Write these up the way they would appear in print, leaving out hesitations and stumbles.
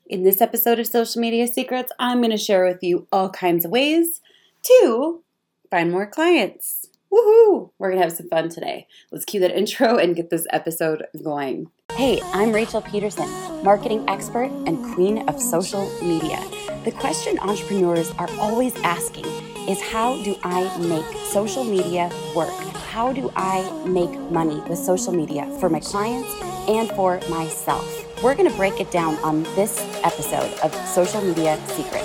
In this episode of Social Media Secrets, I'm going to share with you all kinds of ways to find more clients. Woohoo! We're going to have some fun today. Let's cue that intro and get this episode going. Hey, I'm Rachel Peterson, marketing expert and queen of social media. The question entrepreneurs are always asking is, how do I make social media work? How do I make money with social media for my clients and for myself? We're going to break it down on this episode of Social Media Secrets.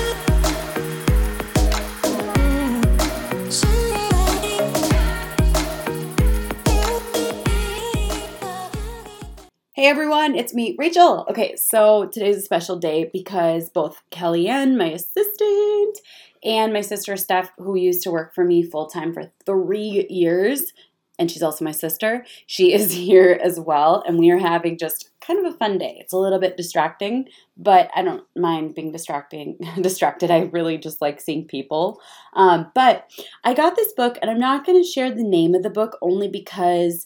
Hey everyone, it's me, Rachel. Okay, so today's a special day because both Kellyanne, my assistant, and my sister Steph, who used to work for me full-time for 3 years, and she's also my sister, she is here as well, and we are having just kind of a fun day. It's a little bit distracting, but I don't mind being distracted. I really just like seeing people. But I got this book, and I'm not going to share the name of the book only because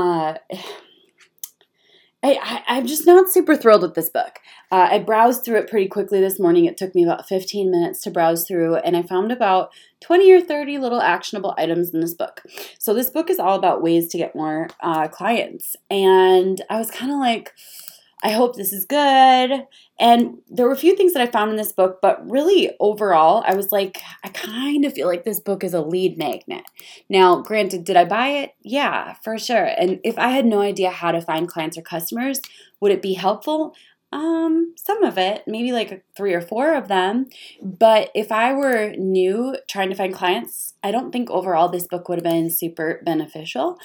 I'm just not super thrilled with this book. I browsed through it pretty quickly this morning. It took me about 15 minutes to browse through, and I found about 20 or 30 little actionable items in this book. So this book is all about ways to get more clients. And I was kind of like, I hope this is good. And there were a few things that I found in this book, but really overall, I was like, I kind of feel like this book is a lead magnet. Now, granted, did I buy it? Yeah, for sure. And if I had no idea how to find clients or customers, would it be helpful? Some of it, maybe like 3 or 4 of them. But if I were new trying to find clients, I don't think overall this book would have been super beneficial.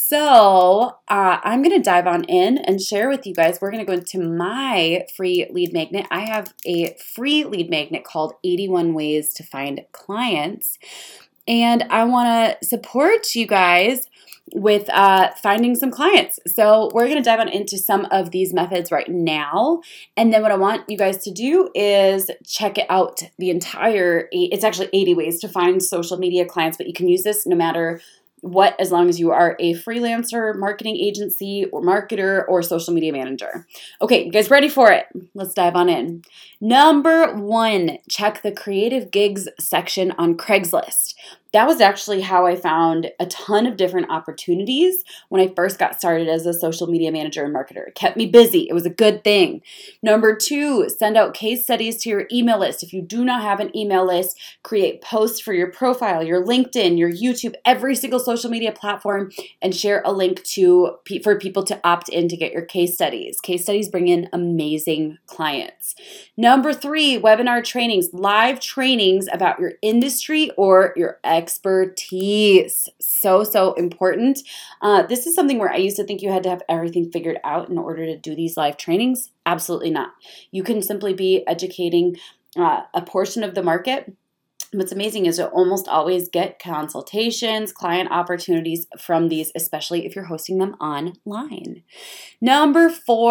So I'm going to dive on in and share with you guys. We're going to go into my free lead magnet. I have a free lead magnet called 81 Ways to Find Clients. And I want to support you guys with finding some clients. So we're going to dive on into some of these methods right now. And then what I want you guys to do is check it out. It's actually 80 ways to find social media clients, but you can use this no matter what, as long as you are a freelancer, marketing agency, or marketer, or social media manager. Okay, you guys ready for it? Let's dive on in. Number 1, check the creative gigs section on Craigslist. That was actually how I found a ton of different opportunities when I first got started as a social media manager and marketer. It kept me busy. It was a good thing. Number 2, send out case studies to your email list. If you do not have an email list, create posts for your profile, your LinkedIn, your YouTube, every single social media platform, and share a link for people to opt in to get your case studies. Case studies bring in amazing clients. Number 3, webinar trainings, live trainings about your industry or your expertise. So important. This is something where I used to think you had to have everything figured out in order to do these live trainings. Absolutely not. You can simply be educating a portion of the market. What's amazing is you'll almost always get consultations, client opportunities from these, especially if you're hosting them online. Number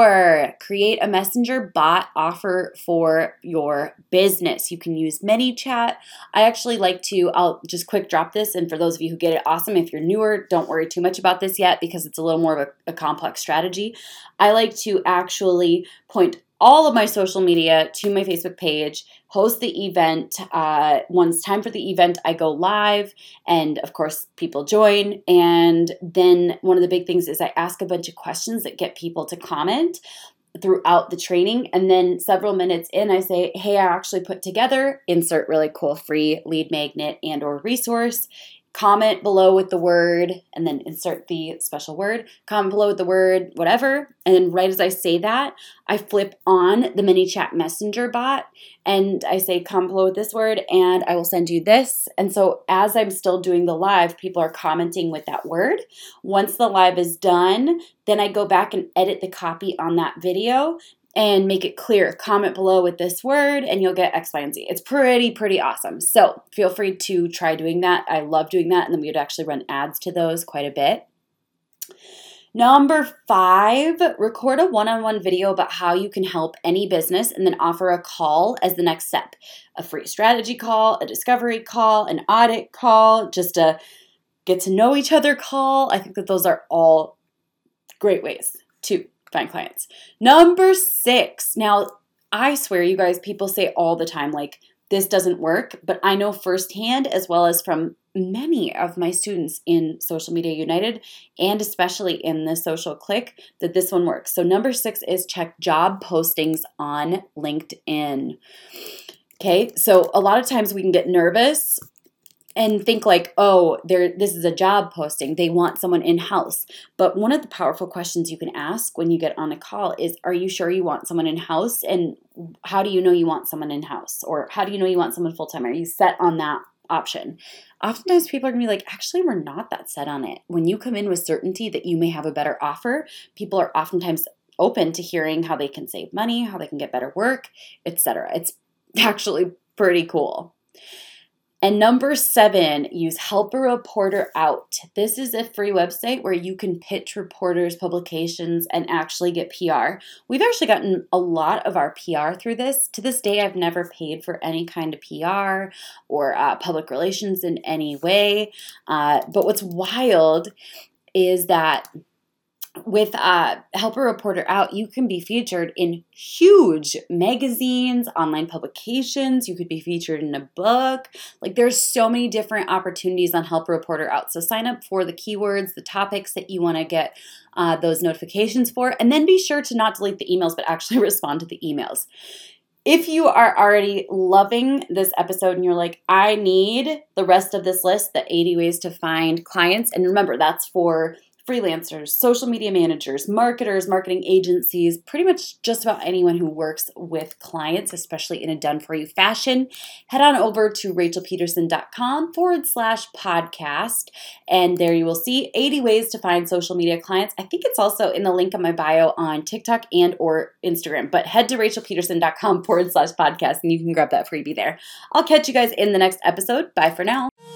4, create a messenger bot offer for your business. You can use ManyChat. I actually I'll just quick drop this, and for those of you who get it, awesome. If you're newer, don't worry too much about this yet because it's a little more of a complex strategy. I like to actually point all of my social media to my Facebook page, host the event. Once it's time for the event, I go live, and of course, people join. And then one of the big things is I ask a bunch of questions that get people to comment throughout the training. And then several minutes in, I say, hey, I actually put together, insert really cool free lead magnet and or resource. Comment below with the word, and then insert the special word. Comment below with the word, whatever. And then right as I say that, I flip on the ManyChat messenger bot, and I say, comment below with this word, and I will send you this. And so as I'm still doing the live, people are commenting with that word. Once the live is done, then I go back and edit the copy on that video and make it clear. Comment below with this word and you'll get X, Y, and Z. It's pretty awesome. So feel free to try doing that. I love doing that, and then we would actually run ads to those quite a bit. Number 5, record a one-on-one video about how you can help any business and then offer a call as the next step. A free strategy call, a discovery call, an audit call, just a get to know each other call. I think that those are all great ways to find clients. Number 6. Now, I swear, you guys, people say all the time, like, this doesn't work, but I know firsthand, as well as from many of my students in Social Media United, and especially in the Social Click, that this one works. So number 6 is check job postings on LinkedIn. Okay, so a lot of times we can get nervous and think like, oh, this is a job posting. They want someone in-house. But one of the powerful questions you can ask when you get on a call is, are you sure you want someone in-house? And how do you know you want someone in-house? Or how do you know you want someone full-time? Are you set on that option? Oftentimes people are going to be like, actually, we're not that set on it. When you come in with certainty that you may have a better offer, people are oftentimes open to hearing how they can save money, how they can get better work, etc. It's actually pretty cool. And number 7, use Help a Reporter Out. This is a free website where you can pitch reporters, publications, and actually get PR. We've actually gotten a lot of our PR through this. To this day, I've never paid for any kind of PR or public relations in any way. But what's wild is that with Help a Reporter Out, you can be featured in huge magazines, online publications. You could be featured in a book. Like, there's so many different opportunities on Help a Reporter Out. So sign up for the keywords, the topics that you want to get those notifications for, and then be sure to not delete the emails, but actually respond to the emails. If you are already loving this episode and you're like, I need the rest of this list, the 80 ways to find clients, and remember, that's for freelancers, social media managers, marketers, marketing agencies, pretty much just about anyone who works with clients, especially in a done-for-you fashion, head on over to rachelpeterson.com/podcast, and there you will see 80 ways to find social media clients. I think it's also in the link in my bio on TikTok and or Instagram, but head to rachelpeterson.com/podcast and you can grab that freebie there. I'll catch you guys in the next episode. Bye for now.